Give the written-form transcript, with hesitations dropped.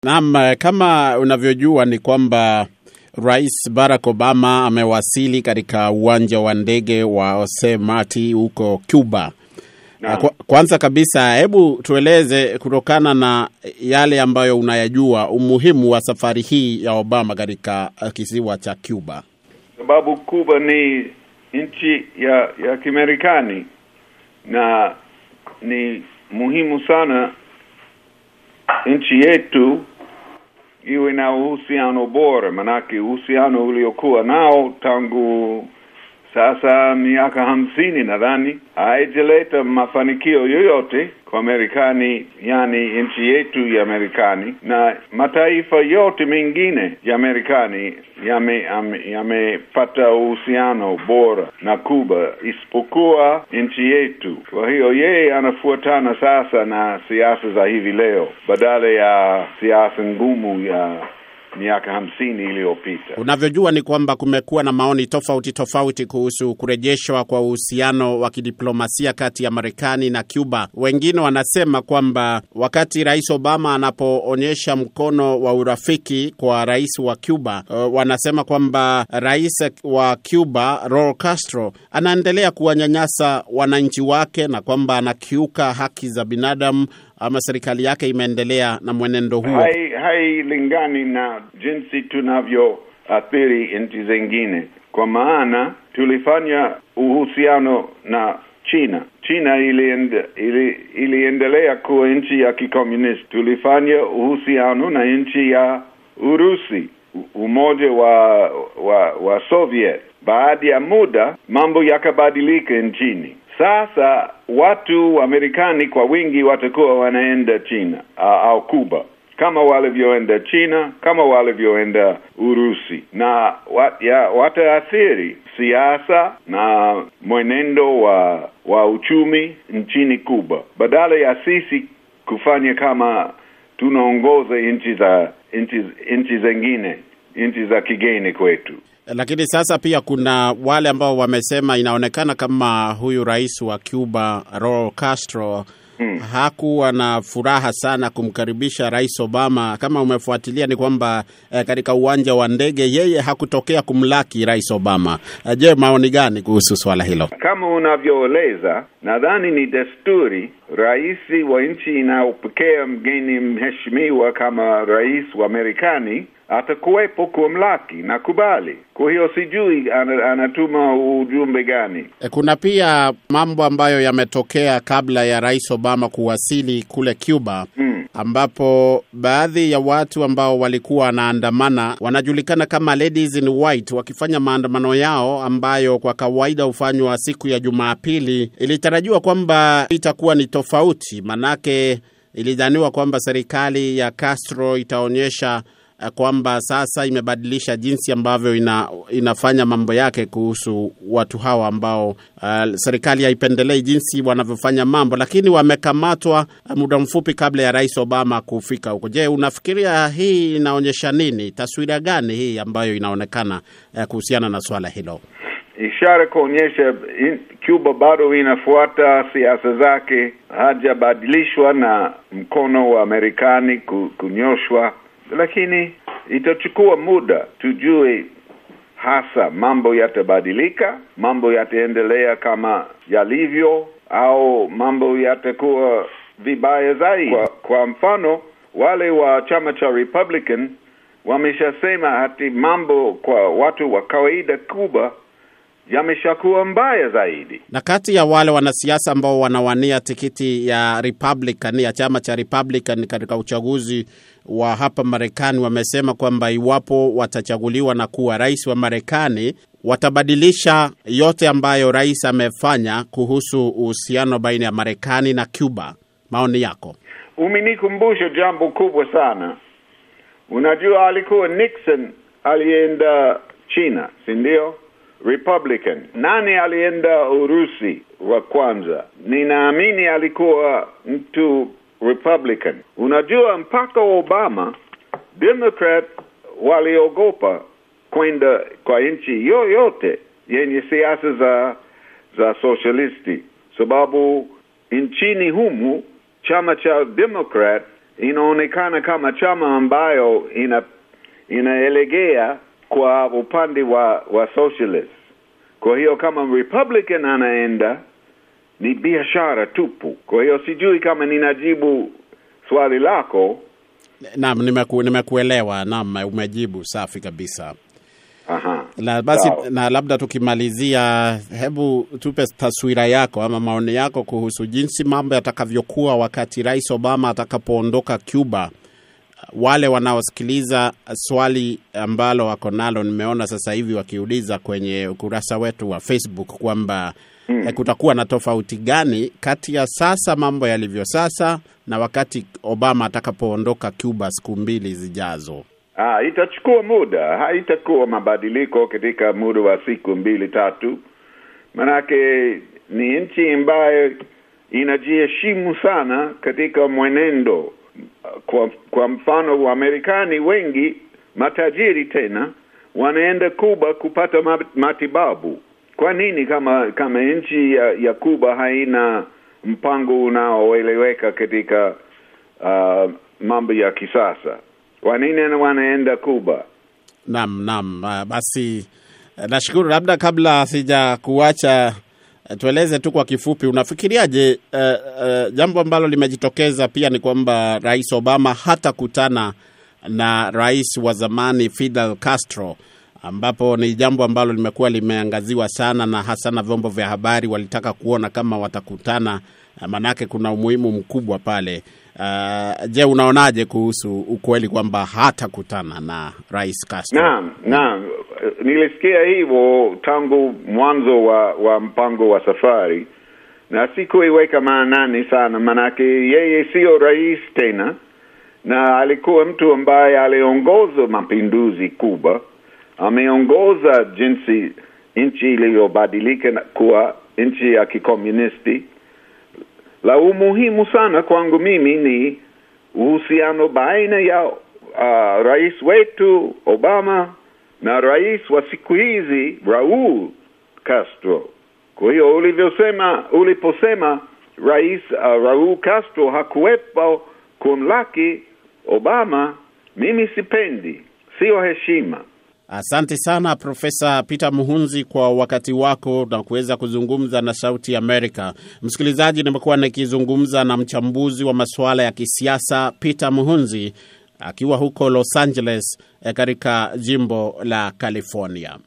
Naam, kama unavyojua ni kwamba Rais Barack Obama amewasili katika uwanja wa ndege wa Jose Marti huko Cuba. Kwanza kabisa, hebu tueleze kutokana na yale ambayo unayajua umuhimu wa safari hii ya Obama katika kisiwa cha Cuba. Sababu Cuba ni nchi ya Kimarekani na ni muhimu sana nchi yetu iwe na uhusiano bora, manake uhusiano uliokuwa nao tangu sasa miaka 50 nadhani haijaleta mafanikio yoyote kwa Marekani, yani nchi yetu ya Marekani, na mataifa yote mengine ya Marekani yamepata uhusiano bora na Cuba isipokuwa nchi yetu. Kwa hiyo yeye anafuatana sasa na siasa za hivi leo badala ya siasa ngumu ya miaka 50 iliyopita. Unavyojua ni kwamba kumekuwa na maoni tofauti kuhusu kurejeshwa kwa uhusiano wa kidiplomasia kati ya Marekani na Cuba. Wengine wanasema kwamba wakati Rais Obama anapoonyesha mkono wa urafiki kwa rais wa Cuba, wanasema kwamba rais wa Cuba Raul Castro anaendelea kuwanyanyasa wananchi wake na kwamba anakiuka haki za binadamu, ama serikali yake imeendelea na mwenendo huo. Hailingani na jinsi tunavyoathiri nchi zingine. Kwa maana tulifanya uhusiano na China. China iliendelea kuwa nchi ya kikomunisti. Tulifanya uhusiano na nchi ya Urusi, umoja wa Soviet. Baada ya muda mambo yakabadilika nchini. Sasa watu wa Marekani kwa wingi watakuwa wanaenda China au Cuba, kama walivyoenda China, kama walivyoenda Urusi, na wataathiri siasa na mwenendo wa uchumi nchini Cuba, badala ya sisi kufanya kama tunaongoza nchi zingine, nchi za kigeni kwetu. Lakini sasa pia kuna wale ambao wamesema inaonekana kama huyu rais wa Cuba Raul Castro hakuwa na furaha sana kumkaribisha Rais Obama. Kama umefuatilia ni kwamba katika uwanja wa ndege yeye hakutokea kumlaki Rais Obama. Je, maoni gani kuhusu swala hilo? Kama unavyoeleza, nadhani ni desturi rais wa nchi inayopokea mgeni mheshimiwa kama rais wa Marekani atakuwepo kumlaki na kubali. Kwa hiyo sijui anatuma ujumbe gani. Kuna pia mambo ambayo yametokea kabla ya Rais Obama kuwasili kule Cuba, ambapo baadhi ya watu ambao walikuwa wanaandamana wanajulikana kama Ladies in White wakifanya maandamano yao ambayo kwa kawaida hufanywa siku ya Jumapili. Ilitarajiwa kwamba itakuwa ni tofauti, manake ilidhaniwa kwamba serikali ya Castro itaonyesha kwamba sasa imebadilisha jinsi ambavyo inafanya mambo yake kuhusu watu hawa ambao serikali haipendelei jinsi wanavyofanya mambo, lakini wamekamatwa muda mfupi kabla ya Rais Obama kufika huko. Je, unafikiria hii inaonyesha nini? Taswira gani hii ambayo inaonekana kuhusiana na swala hilo? Ishara kuonyesha Cuba bado inafuata siasa zake, hajabadilishwa na mkono wa Marekani kunyoshwa. Lakini itachukua muda tujue hasa mambo yatabadilika, mambo yataendelea kama yalivyo, au mambo yatakuwa vibaya zaidi. Kwa mfano, wale wa chama cha Republican wameshasema hati mambo kwa watu wa kawaida Cuba yameshakuwa mbaya zaidi. Na kati ya wale wanasiasa ambao wanawania tikiti ya Republican, ya chama cha Republican katika uchaguzi wa hapa Marekani, wamesema kwamba iwapo watachaguliwa na kuwa rais wa Marekani, watabadilisha yote ambayo rais amefanya kuhusu uhusiano baina ya Marekani na Cuba. Maoni yako? Umenikumbusha jambo kubwa sana. Unajua alikuwa Nixon alienda China, si ndio? Republican. Nani alienda Urusi wa kwanza? Ninaamini alikuwa mtu Republican. Unajua mpaka Obama, Democrat waliogopa kwenda kwa nchi yoyote yenye siasa za socialisti, sababu nchini humu chama cha Democrat inaonekana kama chama ambayo inaelegea kwa upande wa socialist. Kwa hiyo kama Republican anaenda ni biashara tupu. Kwa hiyo sijui kama ninajibu swali lako. Naam, nimekuelewa. Naam, umejibu safi kabisa. Aha. Basi na labda tukimalizia, hebu tupe taswira yako ama maoni yako kuhusu jinsi mambo yatakavyokuwa wakati Rais Obama atakapoondoka Cuba. Wale wanaosikiliza, swali ambalo wako nalo nimeona sasa hivi wakiuliza kwenye ukurasa wetu wa Facebook kwamba kutakuwa na tofauti gani kati ya sasa mambo yalivyo sasa na wakati Obama atakapoondoka Cuba siku 2 zijazo. Itachukua muda, haitakuwa mabadiliko katika muda wa siku 2-3. Manake ni nchi ambayo inajiheshimu sana katika mwenendo. Kwa mfano, wa Amerikani wengi matajiri tena wanaenda Cuba kupata matibabu. Kwa nini kama nchi ya Cuba haina mpango unaoeleweka katika mambo ya kisasa? Kwa nini wanaenda Cuba? Naam. Basi nashukuru. Labda kabla sija kuacha, tueleze tu kwa kifupi, unafikiriaje jambo ambalo limejitokeza pia ni kwamba Rais Obama hatakutana na rais wa zamani Fidel Castro, ambapo ni jambo ambalo limekuwa limeangaziwa sana na hasa na vyombo vya habari walitaka kuona kama watakutana, manake kuna umuhimu mkubwa pale. Je, unaonaje kuhusu ukweli kwamba hatakutana na Rais Castro? Naam. Nilisikia hivyo tangu mwanzo wa mpango wa safari, na sikuiweka maanani sana, manake yeye sio rais tena, na alikuwa mtu ambaye aliongoza mapinduzi Cuba. Ameongoza jinsi nchi iliyobadilika kuwa nchi ya kikomunisti. La umuhimu sana kwangu mimi ni uhusiano baina ya rais wetu Obama na rais wa siku hizi Raul Castro. Kwa hiyo uliposema rais Raul Castro hakuwepo kumlaki Obama, mimi sipendi, sio heshima. Asante sana Profesa Peter Muhunzi kwa wakati wako na kuweza kuzungumza na Sauti Amerika. Msikilizaji, nimekuwa nikizungumza na mchambuzi wa masuala ya kisiasa Peter Muhunzi akiwa huko Los Angeles katika jimbo la California.